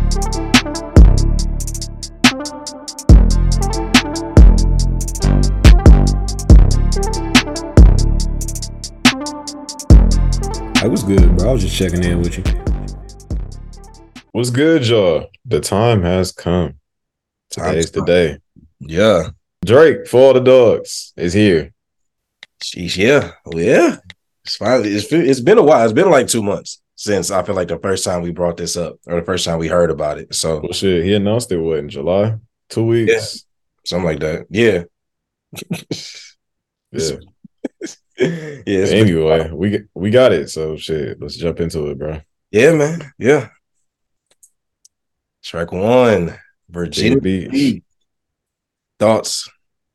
I was good, bro. I was just checking in with you. What's good, y'all? The time has come. Time's Today's the up. day. Yeah. Drake for all the dogs is here. Sheesh, yeah. Well, yeah. It's finally it's been a while. It's been like 2 months since I feel like the first time we brought this up or the first time we heard about it. So Well, shit, he announced it, what, in July? 2 yeah, weeks? something like that. Yeah. It's- Yeah. yeah, But it's been anyway, we got it. So shit, let's jump into it, bro. yeah, man. Yeah. Track one, Virginia Beach. Beach. Thoughts?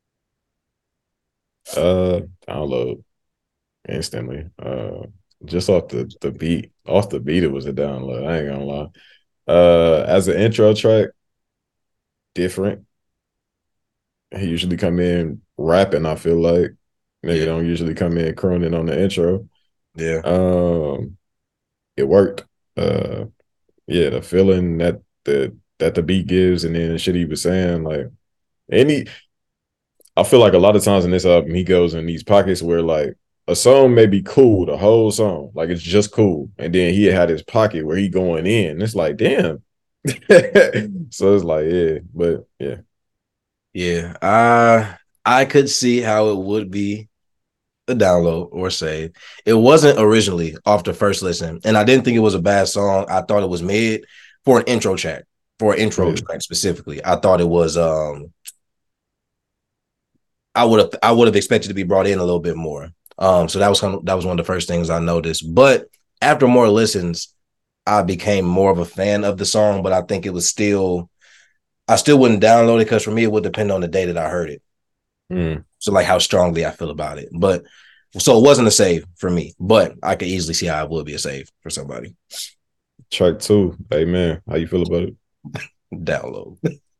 Download instantly. Just off the beat. Off the beat, it was a download. I ain't gonna lie. As an intro track, different. He usually come in rapping, I feel like. Nigga Yeah. don't usually come in crooning on the intro. Yeah. It worked. Uh yeah, the feeling that the beat gives and then the shit he was saying, like any I feel like a lot of times in this album he goes in these pockets where like a song may be cool, the whole song, like it's just cool. And then he had his pocket where he going in. It's like, damn. So it's like, yeah, but yeah. Yeah. I could see how it would be a download or save. It wasn't originally off the first listen, and I didn't think it was a bad song. I thought it was mid for an intro track, Yeah. specifically. I thought it was I would have expected to be brought in a little bit more. So that was one of the first things I noticed. But after more listens, I became more of a fan of the song, but I think it was still I still wouldn't download it because for me it would depend on the day that I heard it. Mm. So like how strongly I feel about it. But so it wasn't a save for me, but I could easily see how it would be a save for somebody. Track 2. Hey man, how you feel about it? Download.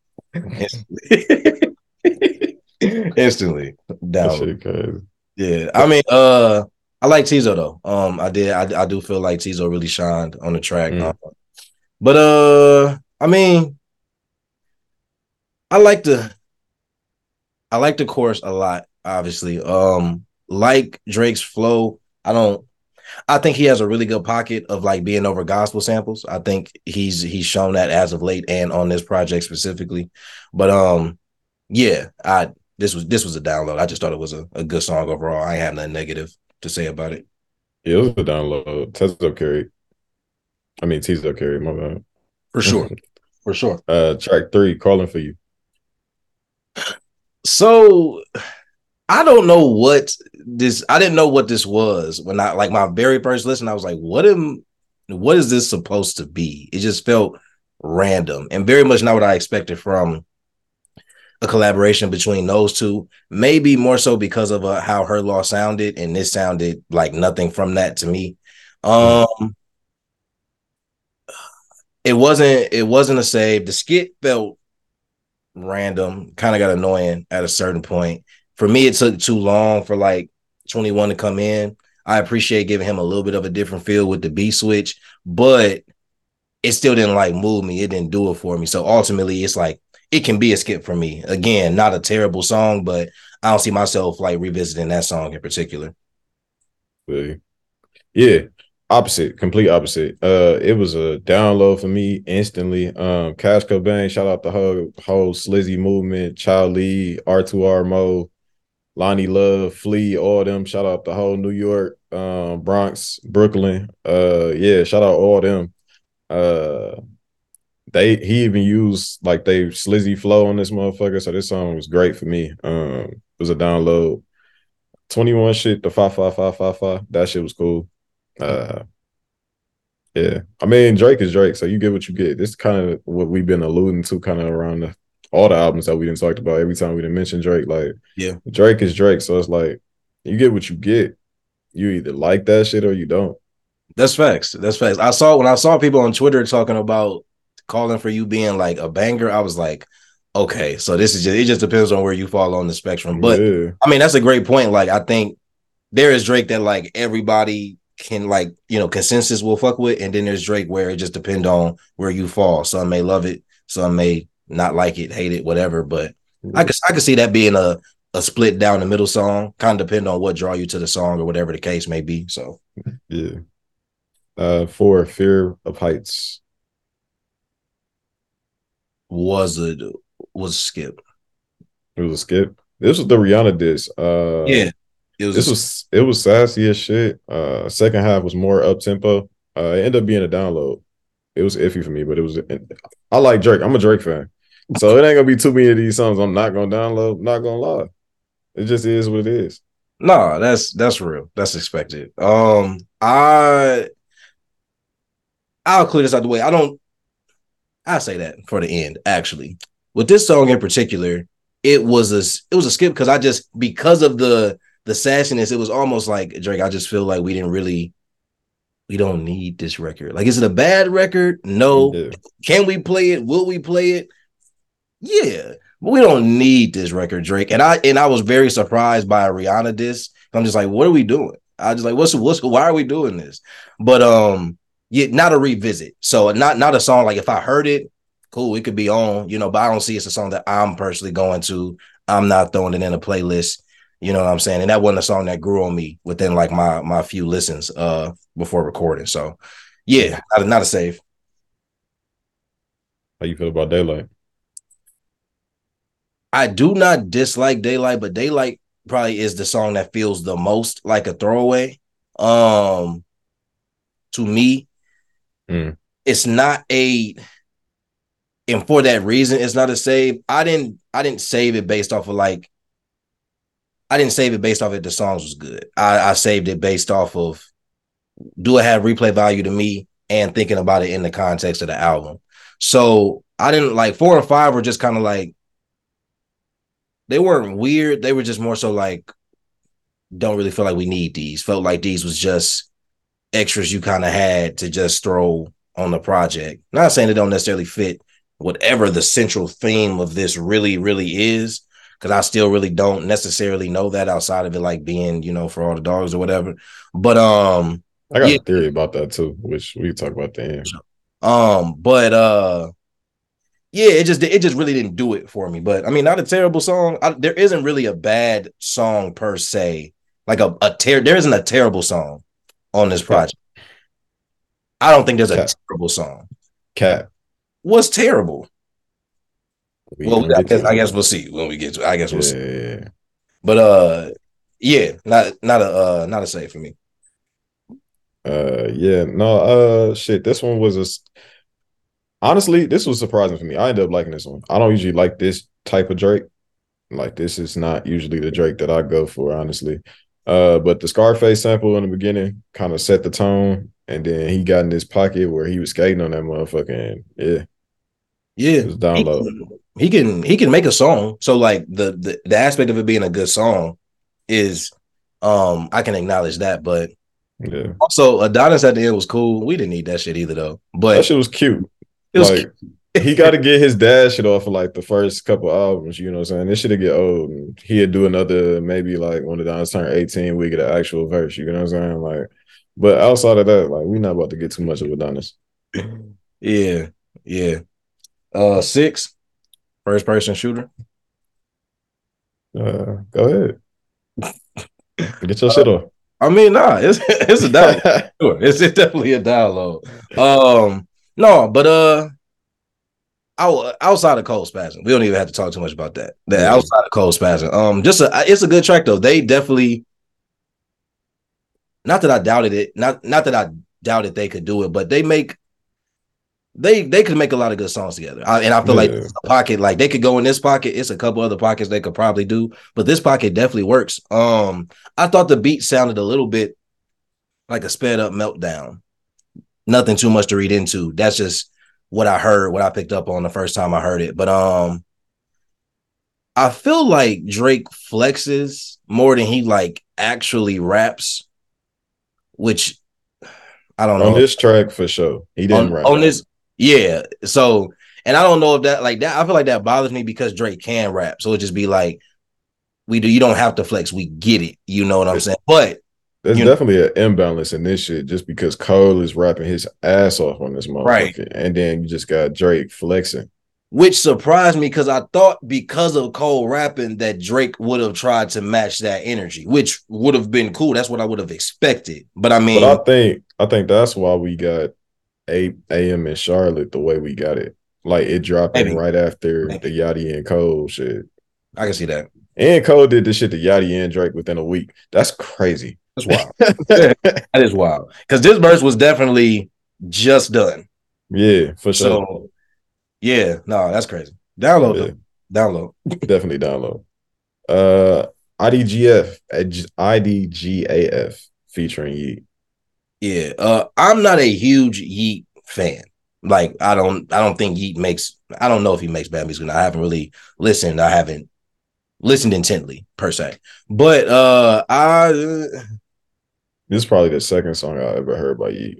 Instantly. That Download. shit crazy. Yeah. I mean, I like Tizo though. I do feel like Tizo really shined on the track. Mm. But I mean, I like the I like the chorus a lot, obviously. Like Drake's flow, I think he has a really good pocket of like being over gospel samples. I think he's shown that as of late and on this project specifically. But yeah, I this was a download. I just thought it was a good song overall. I have nothing negative to say about it. Yeah, it was a download. Tezo carried. I mean, Tezo carried, my For sure. bad. For sure. Track 3, Calling for You. So I don't know I didn't know what this was when I like my very first listen. I was like, what is this supposed to be? It just felt random and very much not what I expected from a collaboration between those two. Maybe more so because of how Her Law sounded, and this sounded like nothing from that to me. Mm. It wasn't a save. The skit felt random, kind of got annoying at a certain point. For me, it took too long for like 21 to come in. I appreciate giving him a little bit of a different feel with the beat switch, but it still didn't like move me. It didn't do it for me. So ultimately, it's like it can be a skip for me. Again, not a terrible song, but I don't see myself like revisiting that song in particular. Really? Yeah, opposite, complete opposite. It was a download for me instantly. Cash Cobain, shout out the whole Slizzy movement, Child Lee, R2R Mo, Lonnie Love, Flea, all them. Shout out the whole New York, Bronx, Brooklyn. Yeah, shout out all them. Uh, he even used like they Slizzy flow on this motherfucker. So this song was great for me. It was a download. 21 shit, the 55555. That shit was cool. Uh, yeah. I mean, Drake is Drake, so you get what you get. This is kind of what we've been alluding to kind of around all the albums that we didn't talked about. Every time we didn't mention Drake, like Yeah, Drake is Drake. So it's like you get what you get. You either like that shit or you don't. that's facts. That's facts. When I saw people on Twitter talking about calling for you being like a banger, I was like, okay, so it just depends on where you fall on the spectrum. But Yeah. I mean, that's a great point. Like, I think there is Drake that like everybody can like, consensus will fuck with, and then there's Drake where it just depends on where you fall. Some may love it, some may not like it, hate it, whatever. But I could see that being a split down the middle song, kind of depend on what draw you to the song or whatever the case may be. So yeah. For Fear of Heights. Was a skip. It was a skip. This was the Rihanna diss. Yeah. It was sassy as shit. Second half was more up tempo. It ended up being a download. It was iffy for me, but it was. I like Drake. I'm a Drake fan, so it ain't gonna be too many of these songs I'm not gonna download. Not gonna lie, it just is what it is. No, that's real. That's expected. I'll clear this out the way. I'll say that for the end. Actually, with this song in particular, it was a skip because of the sassiness. It was almost like, Drake, I just feel like we don't need this record. Like, is it a bad record? No. Yeah. Can we play it? Will we play it? Yeah, but we don't need this record, Drake. And I was very surprised by a Rihanna diss. I'm just like, what are we doing? I was like, why are we doing this? But yeah, not a revisit. So not a song like if I heard it, cool, it could be on, but I don't see it's a song that I'm personally going to. I'm not throwing it in a playlist. You know what I'm saying? And that wasn't a song that grew on me within like my few listens before recording. So yeah, not a save. How you feel about Daylight? I do not dislike Daylight, but Daylight probably is the song that feels the most like a throwaway. To me, it's not and for that reason, it's not a save. I didn't save it based off of like, I didn't save it based off of the songs was good. I saved it based off of, do it have replay value to me, and thinking about it in the context of the album. So I didn't like 4 and 5 were just kind of like, they weren't weird. They were just more so like, don't really feel like we need these. Felt like these was just extras you kind of had to just throw on the project. Not saying they don't necessarily fit whatever the central theme of this really, really is, because I still really don't necessarily know that outside of it like being, for all the dogs or whatever. But I got a theory about that too, which we can talk about then. Yeah, it just really didn't do it for me. But I mean, not a terrible song. There isn't really a bad song per se. Like there isn't a terrible song on this project. I don't think there's a terrible song. Cat was terrible. Well, I guess we'll see when we get to it. I guess we'll see. But yeah, not a save for me. Shit. This one was honestly, this was surprising for me. I ended up liking this one. I don't usually like this type of Drake. Like, this is not usually the Drake that I go for, honestly. But the Scarface sample in the beginning kind of set the tone, and then he got in his pocket where he was skating on that motherfucker. And it was down low. He can make a song. So like the aspect of it being a good song is I can acknowledge that, but also Adonis at the end was cool. We didn't need that shit either though. But that shit was cute. It was like he got to get his dad shit off of like the first couple albums, you know what I'm saying? This shit get old, and he'd do another, maybe like when Adonis turned 18, we get an actual verse, you know what I'm saying? Like, but outside of that, like, we're not about to get too much of Adonis. Yeah. 6, first person shooter. Go ahead. Get your shit off. I mean, nah, it's a download. Sure. It's definitely a download. No, but outside of Cold Spasm, we don't even have to talk too much about that. Outside of Cold Spasm, it's a good track though. They definitely, not that I doubted it, not that I doubted they could do it, but they could make a lot of good songs together. And I feel like a pocket, like they could go in this pocket. It's a couple other pockets they could probably do, but this pocket definitely works. I thought the beat sounded a little bit like a sped up Meltdown. Nothing too much to read into. That's just what I heard, what I picked up on the first time I heard it. But I feel like Drake flexes more than he like actually raps, which I don't know. On this track for sure. He didn't rap. On this, yeah. So, and I don't know if that like that, I feel like that bothers me because Drake can rap. So it just be like, you don't have to flex. We get it. You know what I'm saying? But There's You know, definitely an imbalance in this shit just because Cole is rapping his ass off on this right? motherfucker. And then you just got Drake flexing. Which surprised me because I thought because of Cole rapping that Drake would have tried to match that energy, which would have been cool. That's what I would have expected. But I But mean, I think that's why we got 8 AM in Charlotte the way we got it. Like it dropping maybe, right after the maybe Yachty and Cole shit. I can see that. And Cole did this shit to Yachty and Drake within a week. That's crazy. That's wild. That is wild because this verse was definitely just done. Yeah, for sure. So yeah, no, that's crazy. Download Yeah, them. Download. definitely download. Uh IDGF IDGAF featuring Yeet. Yeah. I'm not a huge Yeet fan. Like I don't think Yeet makes I don't know if he makes bad music. I haven't really listened. I haven't listened intently per se. But This is probably the second song I ever heard by Yeet.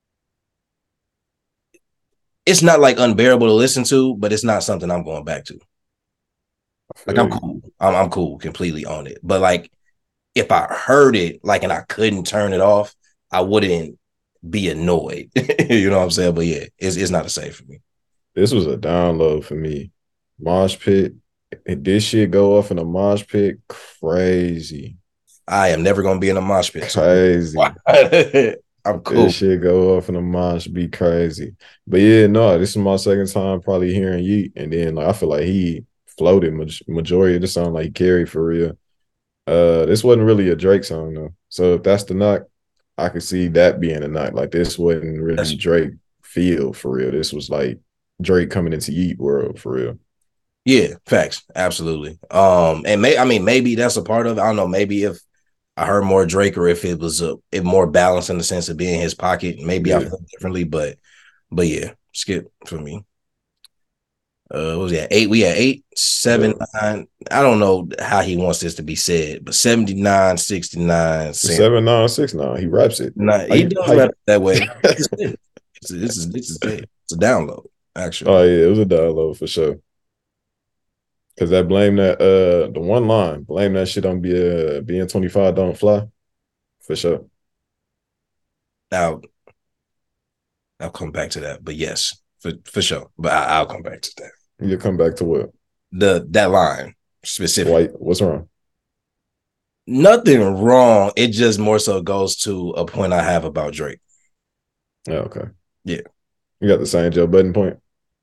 it's not like unbearable to listen to, but it's not something I'm going back to. Like I'm cool. I'm cool completely on it. But like if I heard it like and I couldn't turn it off, I wouldn't be annoyed. You know what I'm saying? But yeah, it's not a save for me. This was a download for me. Mosh pit. This shit go off in a mosh pit. Crazy. I am never gonna be in a mosh pit. So Crazy. I'm cool. This shit go off in a mosh, be crazy. But yeah, no, this is my second time probably hearing Yeet. And then like I feel like he floated majority of the song, like he carried for real. This wasn't really a Drake song though. So if that's the knock, I could see that being a knock. Like this wasn't really Drake feel for real. This was like Drake coming into Yeet world for real. Yeah, facts. Absolutely. And maybe that's a part of it. I don't know. Maybe if I heard more Drake or if it was it more balanced in the sense of being in his pocket, maybe I feel differently. But yeah, skip for me. What was that? 8? We had 8, 7, 9. I don't know how he wants this to be said, but 79, 69, 7969. He raps it. He does rap that way. This is it. It's a download, actually. Oh yeah, it was a download for sure. Cause that blame that the one line, blame that shit on being 25 don't fly. For sure. Now I'll come back to that. But yes, for sure. But I'll come back to that. You'll come back to what? That line specifically. What's wrong? Nothing wrong. It just more so goes to a point I have about Drake. Oh, okay. Yeah. You got the same Joe Budden point?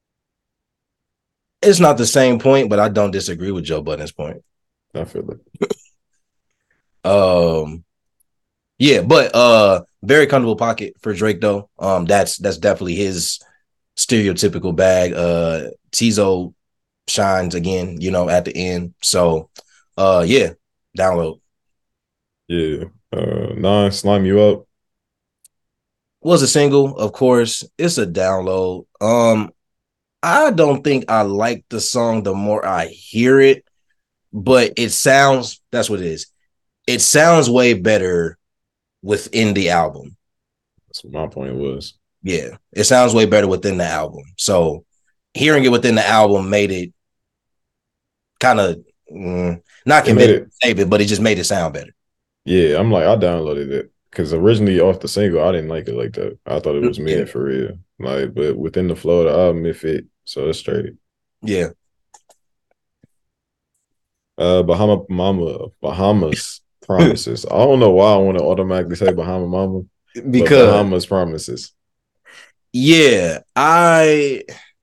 It's not the same point, but I don't disagree with Joe Budden's point. I feel it. Yeah, but very comfortable pocket for Drake though. That's definitely his stereotypical bag. Tizo shines again, at the end. So yeah, download. Yeah. 9 Slime You Up. Was a single, of course. It's a download. I don't think I like the song the more I hear it, but that's what it is. It sounds way better within the album. That's what my point was. Yeah, it sounds way better within the album. So hearing it within the album made it kind of not convincing to save it, but it just made it sound better. Yeah, I'm like, I downloaded it because originally off the single, I didn't like it like that. I thought it was mid for real. Like, but within the flow of the album, it fit. So it's straight. Yeah. Bahamas Promises. I don't know why I want to automatically say Bahama Mama. Because Bahamas Promises. Yeah, I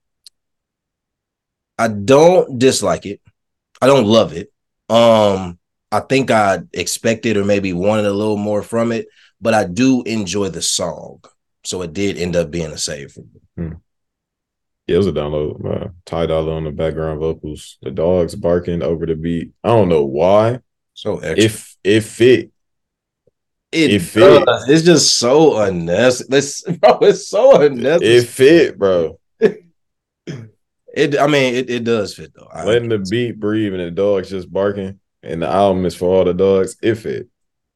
don't dislike it. I don't love it. I think I expected or maybe wanted a little more from it, but I do enjoy the song. So it did end up being a save for me. Yeah, it was a download. Ty Dolla on the background vocals. The dogs barking over the beat. I don't know why. So extra. It fit. It fit. It's just so unnecessary. It's so unnecessary. It fit, bro. It does fit though. Letting the beat breathe and the dogs just barking, and the album is for all the dogs. It fit.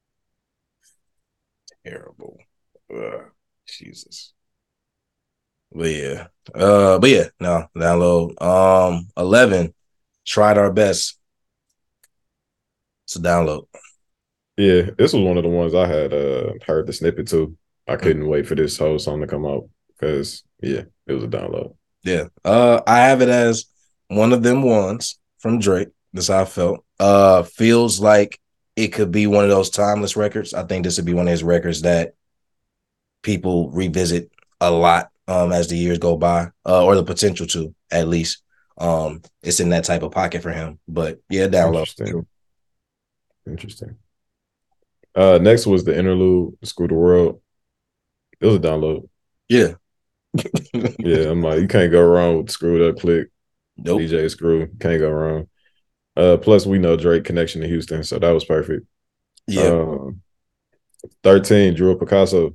Terrible. Jesus. But yeah. No, download. 11. Tried Our Best. It's a download. Yeah, this was one of the ones I had heard the snippet to. I Mm. couldn't wait for this whole song to come out because yeah, it was a download. Yeah. I have it as one of them ones from Drake. That's how I felt. Feels like it could be one of those timeless records. I think this would be one of his records that people revisit a lot as the years go by, or the potential to at least. It's in that type of pocket for him. But yeah, download. Interesting. Interesting. Next was the interlude, Screw the World. It was a download. Yeah. Yeah, I'm like, you can't go wrong with Screwed Up Click, Nope. DJ Screw. Can't go wrong. Plus, we know Drake connection to Houston, so that was perfect. Yeah. 13, Drew Picasso.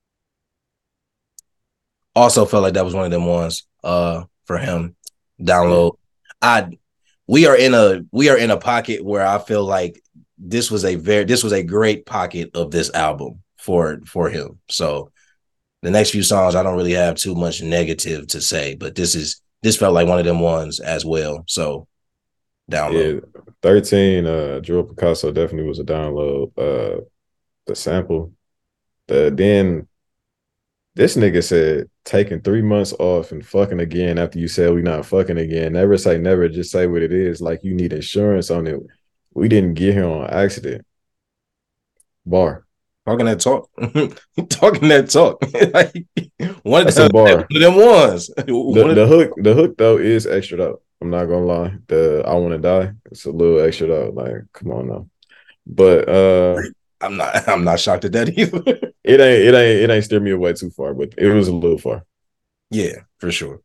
Also felt like that was one of them ones for him. Download. Yeah. We are in a pocket where I feel like this was a great pocket of this album for him. So the next few songs I don't really have too much negative to say, but this felt like one of them ones as well. So download. Yeah, 13, Drew Picasso definitely was a download. The sample. Then this nigga said taking 3 months off and fucking again after you said we not fucking again. Never say never, just say what it is. Like you need insurance on it. We didn't get here on accident. Bar. Talking that talk. Talking that talk. Like, That's a bar. one of them ones. The hook though is extra though. I'm not gonna lie. The I wanna die. It's a little extra though. Like, come on now. But I'm not shocked at that either. it ain't steered me away too far, but it was a little far. Yeah, for sure.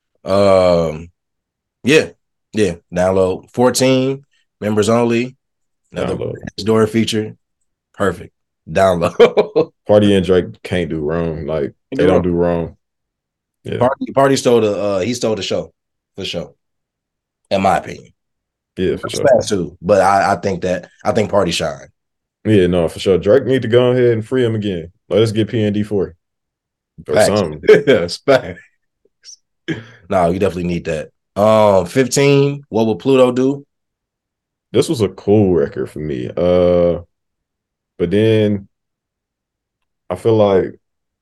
Yeah. Download 14 members only. Another Door feature. Perfect. Download. Party and Drake can't do wrong. Like they don't do wrong. Yeah. Party stole the show for sure. In my opinion. Yeah, for sure. Too, but I think Party shine. Yeah, no, for sure. Drake need to go ahead and free him again. Let us get PND4 or something. Yeah, facts. No, you definitely need that. 15. What will Pluto do? This was a cool record for me. But then I feel like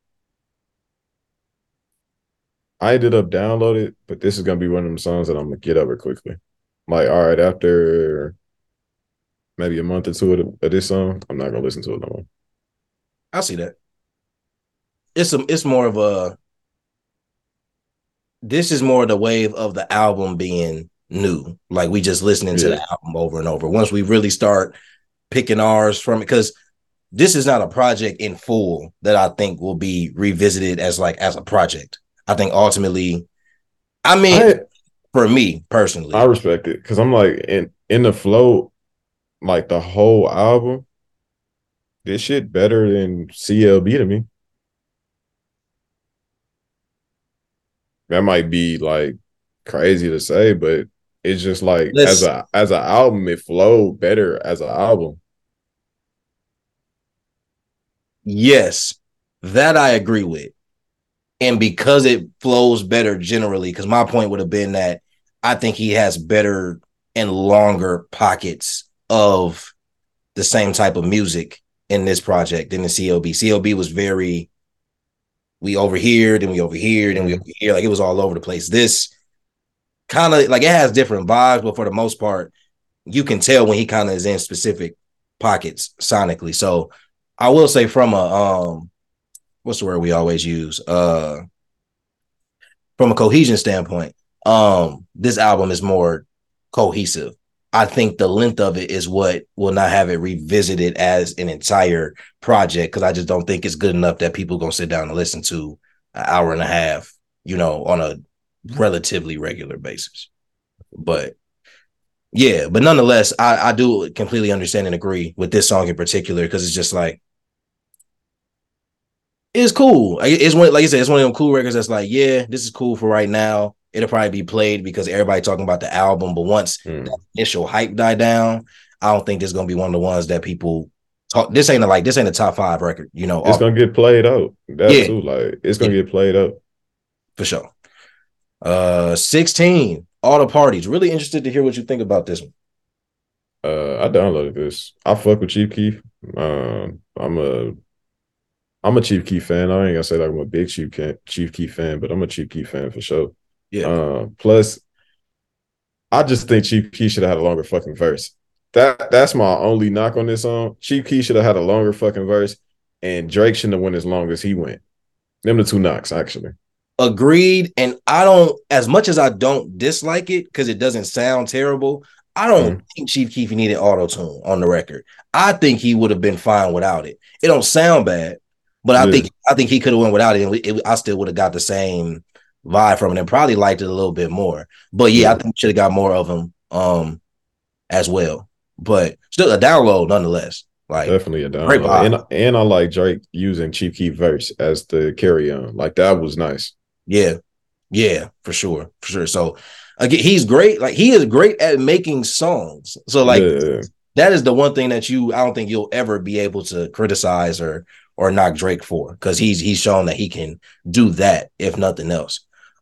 I ended up downloading, but this is gonna be one of them songs that I'm gonna get over quickly. Like, all right, after maybe a month or two of this song, I'm not gonna listen to it no more. I see that. It's more of a. This is more the wave of the album being new. Like we just listening to the album over and over. Once we really start picking ours from it, because this is not a project in full that I think will be revisited as a project. I think ultimately, for me personally, I respect it because I'm like in the flow, like the whole album, this shit better than CLB to me. That might be like crazy to say, but it's just like as an album, it flowed better as an album. Yes, that I agree with. And because it flows better generally, because my point would have been that I think he has better and longer pockets of the same type of music in this project than the CLB. CLB was very, we over here, then we over here, then we over here. Like it was all over the place. This kind of like it has different vibes, but for the most part, you can tell when he kind of is in specific pockets sonically. So I will say from a what's the word we always use? From a cohesion standpoint, this album is more cohesive. I think the length of it is what will not have it revisited as an entire project because I just don't think it's good enough that people are gonna sit down and listen to an hour and a half, on a relatively regular basis. But yeah, but nonetheless, I do completely understand and agree with this song in particular because it's just like it's cool. It's one, like you said, it's one of them cool records that's like, yeah, this is cool for right now. It'll probably be played because everybody talking about the album. But once the initial hype die down, I don't think this is gonna be one of the ones that people talk. This ain't a top 5 record, It's gonna get played out. That's too like it's gonna get played out. For sure. 16, All the Parties. Really interested to hear what you think about this one. I downloaded this. I fuck with Chief Keef. I'm a Chief Keef fan. I ain't gonna say like I'm a big Chief Keef fan, but I'm a Chief Keef fan for sure. Yeah. Plus, I just think Chief Keef should have had a longer fucking verse. That's my only knock on this song. Chief Keef should have had a longer fucking verse, and Drake shouldn't have went as long as he went. Them the two knocks, actually. Agreed. And I don't, as much as I don't dislike it because it doesn't sound terrible, I don't think Chief Keef needed auto tune on the record. I think he would have been fine without it. It don't sound bad, but I think he could have went without it, and I still would have got the same vibe from it and probably liked it a little bit more. But yeah, I think we should have got more of him as well. But still a download nonetheless. Like definitely a download. And I like Drake using Chief Keef verse as the carry on. Like that was nice. Yeah, for sure. So again, he's great. Like he is great at making songs. So like that is the one thing that I don't think you'll ever be able to criticize or knock Drake for, because he's shown that he can do that if nothing else.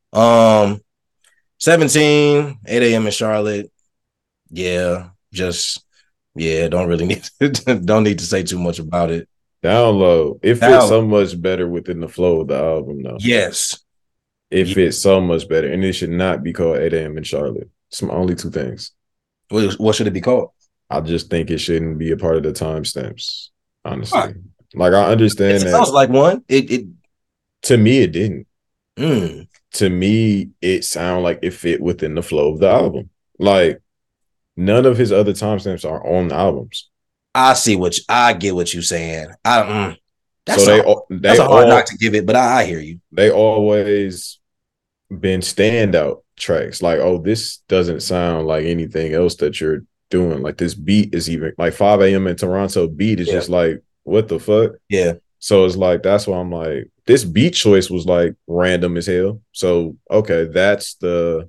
17, 8 a.m. in Charlotte. Yeah, don't really need to say too much about it. Download. It fits so much better within the flow of the album, though. Yes. It fits so much better, and it should not be called 8 a.m. in Charlotte. It's my only two things. What should it be called? I just think it shouldn't be a part of the timestamps, honestly. Huh. Like, I understand that. It sounds like one. It to me, it didn't. To me, it sounded like it fit within the flow of the album. Like, none of his other timestamps are on the albums. I get what you're saying. That's a hard knock to give it, but I hear you. They always been standout tracks. Like, oh, this doesn't sound like anything else that you're doing. Like, this beat is even like 5 a.m. in Toronto beat is just like, what the fuck? Yeah. So it's like, that's why I'm like, this beat choice was like random as hell. So, okay, that's the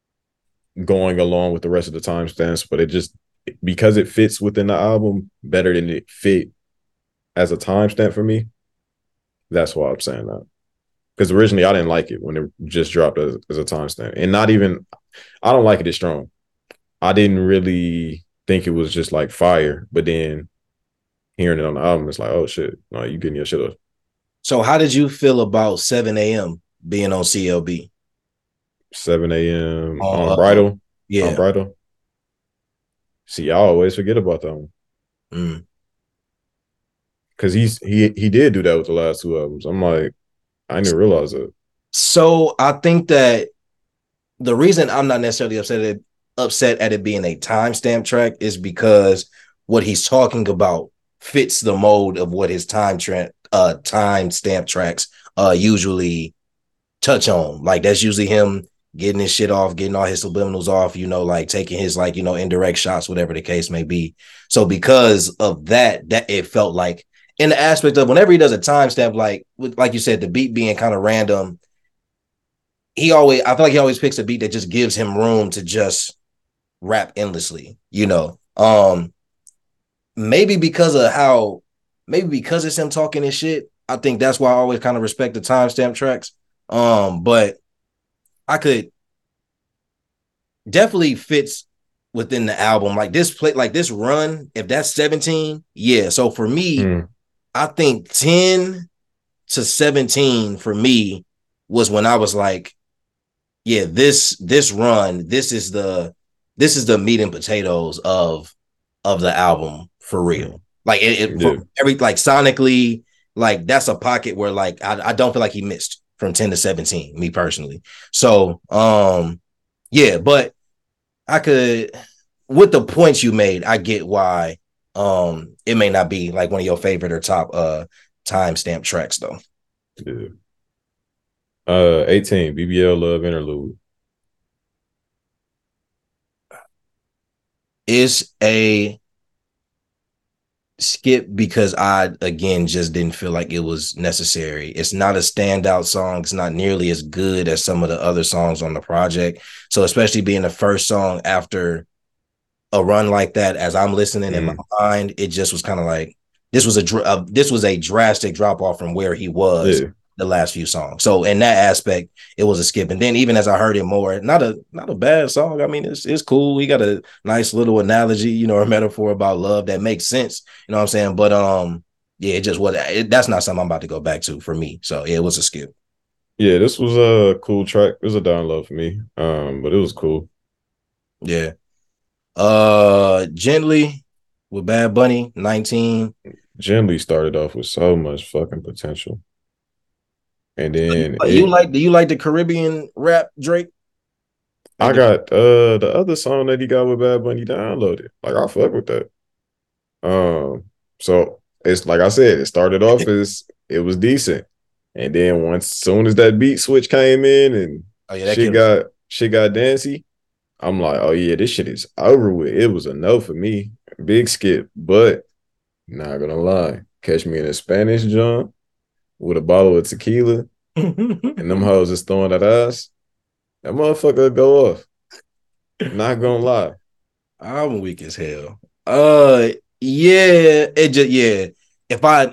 going along with the rest of the timestamps, but it just, because it fits within the album better than it fit as a timestamp for me, that's why I'm saying that. Because originally I didn't like it when it just dropped as a timestamp. And not even, I don't like it as strong. I didn't really think it was just like fire, but then hearing it on the album, it's like, oh shit, no, you getting your shit up. So how did you feel about 7 a.m. being on CLB? 7 a.m. on Bridal? Yeah. On Bridal? See, I always forget about that one. Because he did do that with the last two albums. I'm like, I didn't realize it. So I think that the reason I'm not necessarily upset at it being a timestamp track is because what he's talking about fits the mode of what his timestamp tracks usually touch on. Like that's usually him getting his shit off, getting all his subliminals off, like taking his indirect shots, whatever the case may be. So because of that it felt like, in the aspect of whenever he does a timestamp, like you said, the beat being kind of random, I feel like he always picks a beat that just gives him room to just rap endlessly, maybe because it's him talking his shit. I think that's why I always kind of respect the timestamp tracks. But I could definitely fits within the album. Like this run, if that's 17, yeah. So for me, I think 10 to 17 for me was when I was like, yeah, this run, this is the meat and potatoes of the album for real. Like sonically, like that's a pocket where like I don't feel like he missed from 10 to 17, me personally. So yeah, but I could, with the points you made, I get why it may not be like one of your favorite or top timestamp tracks though. Yeah. 18 BBL Love Interlude. It's a skip because I again just didn't feel like it was necessary. It's not a standout song. It's not nearly as good as some of the other songs on the project. So especially being the first song after a run like that, as I'm listening in my mind, it just was kind of like this was a drastic drop off from where he was the last few songs. So in that aspect, it was a skip. And then even as I heard it more, not a bad song. I mean, it's cool. He got a nice little analogy, you know, or metaphor about love that makes sense. You know what I'm saying? But yeah, it just was. That's not something I'm about to go back to for me. So yeah, it was a skip. Yeah, this was a cool track. It was a download for me. But it was cool. Yeah. Gently with Bad Bunny, 19. Gently started off with so much fucking potential. And then Do you like the Caribbean rap Drake? I got the other song that he got with Bad Bunny downloaded. Like I fuck with that. So it's like I said, it started off as it was decent. And then once soon as that beat switch came in and shit got dancey, I'm like, oh yeah, this shit is over with. It was a no for me. Big skip. But not gonna lie. Catch me in a Spanish jump with a bottle of tequila and them hoes is throwing at us. That motherfucker go off. Not gonna lie. I'm weak as hell. Yeah, it just yeah. If I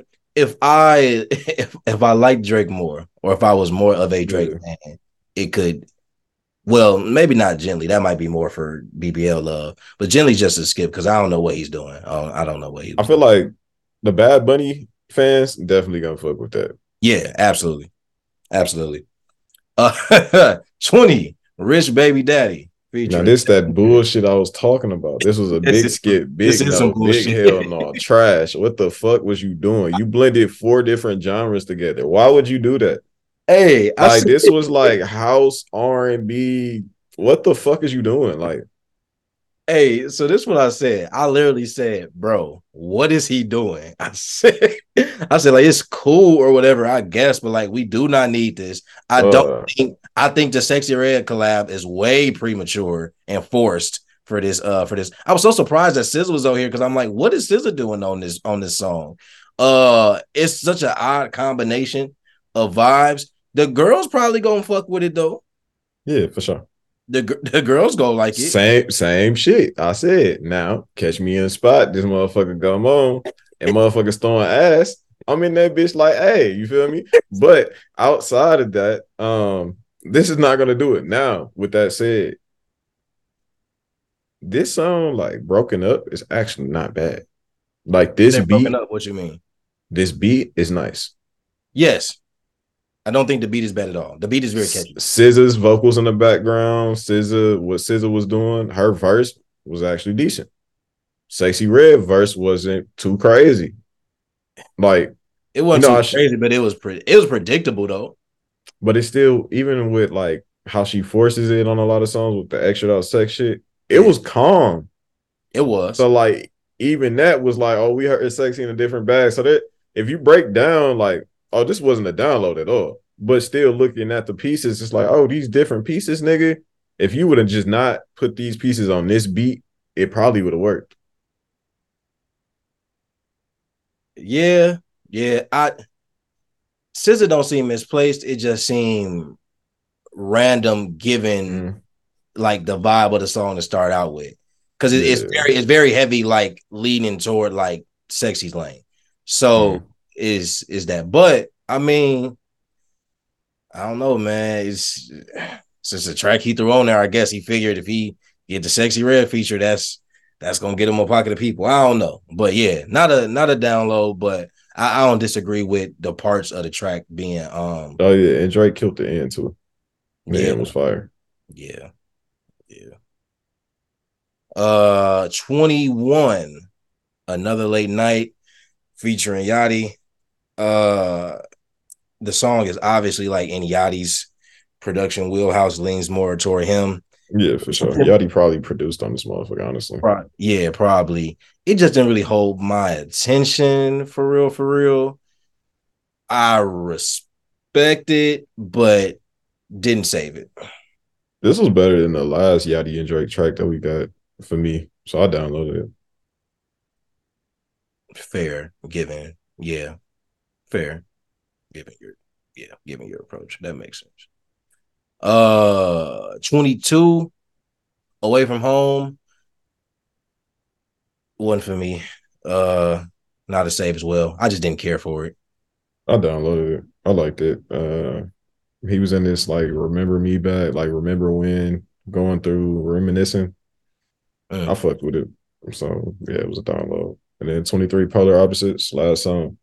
if I like Drake more, or if I was more of a Drake fan, it could. Well, maybe not Gently. That might be more for BBL love, but Gently's just a skip because I don't know what he's doing. I don't know what he's. I feel like the Bad Bunny fans definitely gonna fuck with that. Yeah, absolutely, absolutely. 20 Rich Baby Daddy. Now this that bullshit I was talking about. This was a big skip, big no, big hell no, trash. What the fuck was you doing? You blended 4 different genres together. Why would you do that? Hey, like this was like house R&B. What the fuck is you doing? Like, hey, so this is what I said. I literally said, bro, what is he doing? I said like it's cool or whatever, I guess, but like we do not need this. I think the Sexy Red collab is way premature and forced for this. I was so surprised that SZA was over here because I'm like, what is SZA doing on this song? It's such an odd combination of vibes. The girls probably gonna fuck with it though. Yeah, for sure. The girls go like it. Same shit. I said, now catch me in a spot. This motherfucker come on and motherfuckers throwing ass. I'm in that bitch like, hey, you feel me? But outside of that, this is not gonna do it. Now, with that said, this song, like Broken Up, is actually not bad. Like this beat. Broken Up, what you mean? This beat is nice. Yes. I don't think the beat is bad at all. The beat is very catchy. SZA's vocals in the background, what SZA was doing, her verse was actually decent. Sexy Red verse wasn't too crazy. Like it wasn't too crazy, but it was predictable though. But it's still, even with like how she forces it on a lot of songs with the extra out sex shit, it was calm. It was. So like even that was like, oh, we heard sexy in a different bag. So that if you break down like, oh, this wasn't a download at all. But still looking at the pieces, it's like, oh, these different pieces, nigga. If you would have just not put these pieces on this beat, it probably would have worked. Yeah. SZA don't seem misplaced. It just seemed random given like the vibe of the song to start out with. Because it's very heavy, like leaning toward like Sexy's lane. So is that. But I mean, I don't know, man. It's just a track he threw on there. I guess he figured if he get the Sexy Red feature, that's gonna get him a pocket of people. I don't know, but yeah, not a download. But I don't disagree with the parts of the track being. Oh yeah, and Drake killed the end too. The end was fire. Yeah. 21, Another Late Night featuring Yachty. The song is obviously like in Yachty's production wheelhouse, leans more toward him. Yeah, for sure. Yachty probably produced on this motherfucker, honestly. Yeah, probably. It just didn't really hold my attention for real. I respect it, but didn't save it. This was better than the last Yachty and Drake track that we got for me. So I downloaded it. Fair, given. Yeah. Fair. Given your approach. That makes sense. 22, Away From Home. One for me. Not a save as well. I just didn't care for it. I downloaded it. I liked it. He was in this like remember me back, like remember when going through reminiscing. I Mm. fucked with it. So yeah, it was a download. And then 23 Polar Opposites, last song.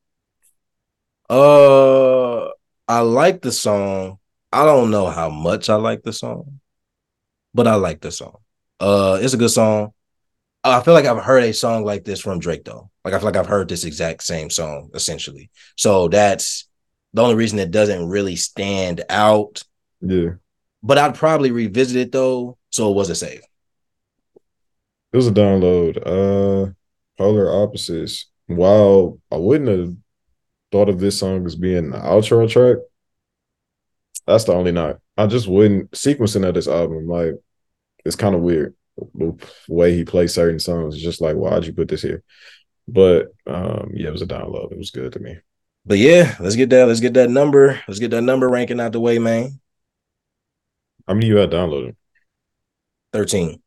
Uh, I like the song. I don't know how much I like the song, but I like the song. It's a good song. I feel like I've heard a song like this from Drake though. Like I feel like I've heard this exact same song essentially. So that's the only reason it doesn't really stand out. Yeah. But I'd probably revisit it though, so it was a save. It was a download. Polar Opposites. While I wouldn't have thought of this song as being the outro track, that's the only knock. I just wouldn't sequencing of this album. Like it's kind of weird the way he plays certain songs. It's just like, why'd you put this here? But yeah, it was a download. It was good to me. But yeah, let's get that. Let's get that number. Let's get that number ranking out the way, man. How many you had downloaded? 13.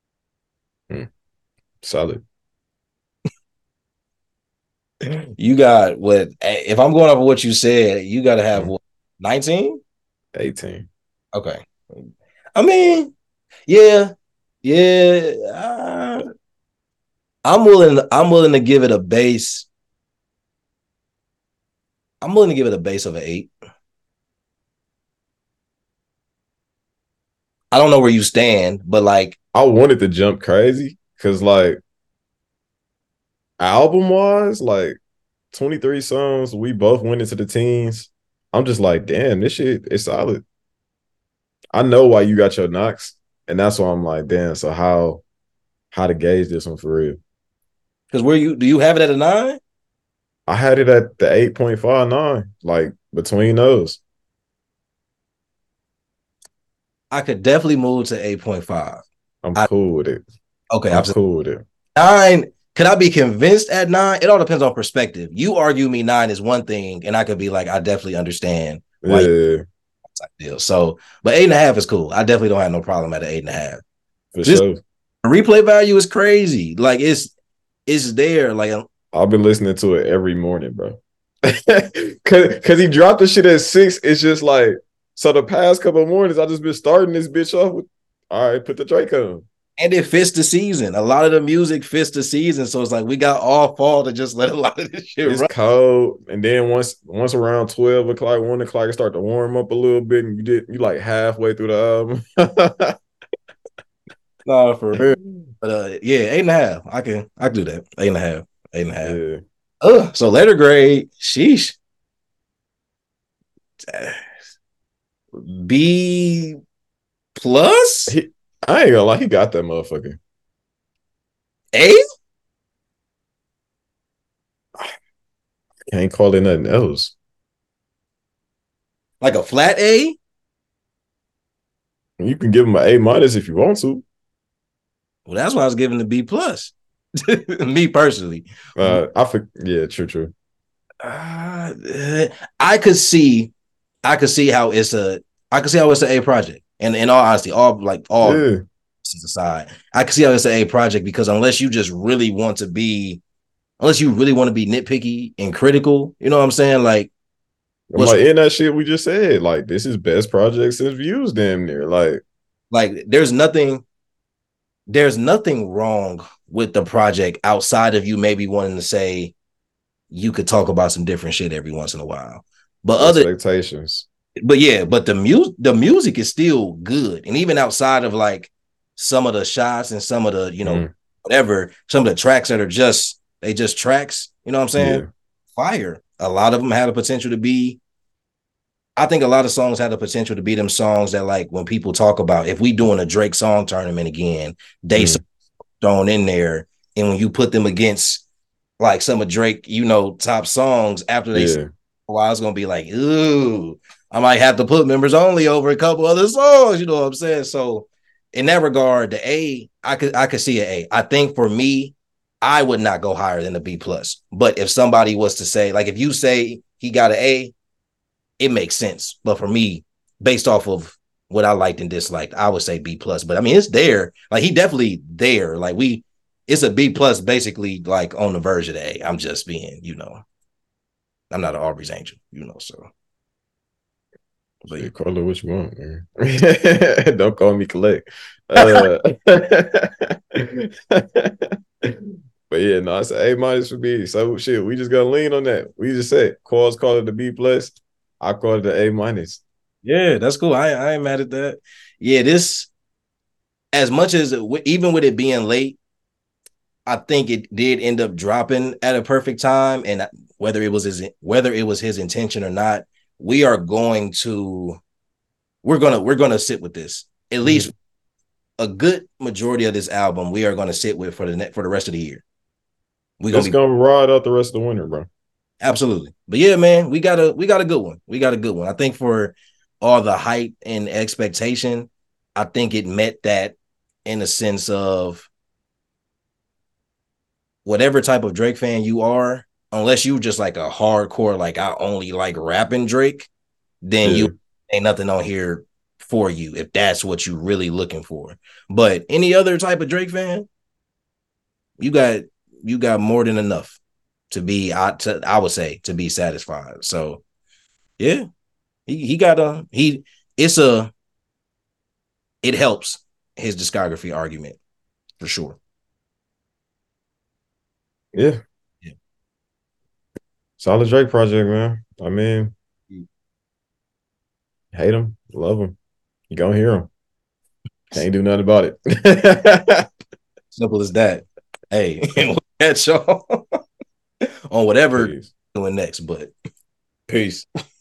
Solid. You got what? If I'm going off of what you said, you got to have what? 19? 18. Okay. I mean, yeah, yeah. I'm willing. I'm willing to give it a base. I'm willing to give it a base of an 8. I don't know where you stand, but like, I wanted to jump crazy because like album wise, like 23 songs, we both went into the teens. I'm just like, damn, this shit is solid. I know why you got your knocks, and that's why I'm like, damn. So how to gauge this one for real? because where you do you have it at a 9? I had it at the 8.59, like between those. I could definitely move to 8.5. I'm I cool with it. okay. I'm cool with it. 9. Could I be convinced at 9? It all depends on perspective. You argue me 9 is one thing, and I could be like, I definitely understand why you Yeah, type deal. So, but 8.5 is cool. I definitely don't have no problem at an 8.5. for This sure. replay value is crazy. Like it's there. Like I've been listening to it every morning, bro. Cause he dropped the shit at 6. It's just like so the past couple of mornings I just been starting this bitch off with all right, put the Drake on. and it fits the season. A lot of the music fits the season. So it's like we got all fall to just let a lot of this shit It's run. cold. And then once around 12 o'clock, 1 o'clock, it start to warm up a little bit, and you like halfway through the album. No, for real. But yeah, 8.5. I can do that. 8.5. 8.5. Yeah. So letter grade, sheesh. B plus? I ain't gonna lie, he got that motherfucker. A? Can't call it nothing else. Like a flat A? You can give him an A minus if you want to. Well, that's why I was giving the B plus. Me personally. Yeah, true. Uh, I could see how it's an A project. And in all honesty, all Yeah. aside, I can see how it's an A project because unless you really want to be nitpicky and critical, you know what I'm saying? Like I'm like, in that shit we just said, like, this is best project since Views damn near. Like there's nothing wrong with the project outside of you maybe wanting to say you could talk about some different shit every once in a while. But expectations. but the music is still good. And even outside of like some of the shots and some of the, whatever, some of the tracks that are just tracks, you know what I'm saying? Yeah. Fire. A lot of them had a potential to be. I think a lot of songs had the potential to be them songs that, like, when people talk about if we doing a Drake song tournament again, they thrown in there, and when you put them against like some of Drake, top songs after they, well, I was gonna be like, ooh, I might have to put members only over a couple other songs. You know what I'm saying? So, in that regard, the A, I could see an A. I think for me, I would not go higher than a B plus. But if somebody was to say, like, if you say he got an A, it makes sense. But for me, based off of what I liked and disliked, I would say B plus. But I mean, it's there. Like he definitely there. Like it's a B plus, basically like on the verge of A. I'm just being, I'm not an Aubrey's angel, so. But Shit, call it what you want, man. Don't call me collect. But yeah, no, it's an A- for me. So shit, we just gotta lean on that. We just said Qualls call it a B+. I call it an A-. yeah, that's cool. I ain't mad at that. Yeah, this, as much as even with it being late, I think it did end up dropping at a perfect time. And whether it was his intention or not, we're gonna sit with this. At least a good majority of this album we are gonna sit with for the rest of the year. It's gonna ride out the rest of the winter, bro. Absolutely. But yeah, man, we got a good one. We got a good one. I think for all the hype and expectation, I think it met that in the sense of whatever type of Drake fan you are, unless you just like a hardcore, like I only like rapping Drake, then you ain't nothing on here for you if that's what you're really looking for. But any other type of Drake fan, you got more than enough to be, I would say, to be satisfied. So yeah, it helps his discography argument for sure. Yeah. Solid Drake project, man. I mean, hate him, love him. You gonna hear him. Can't do nothing about it. Simple as that. Hey, we'll catch y'all on whatever Peace. doing next, but Peace.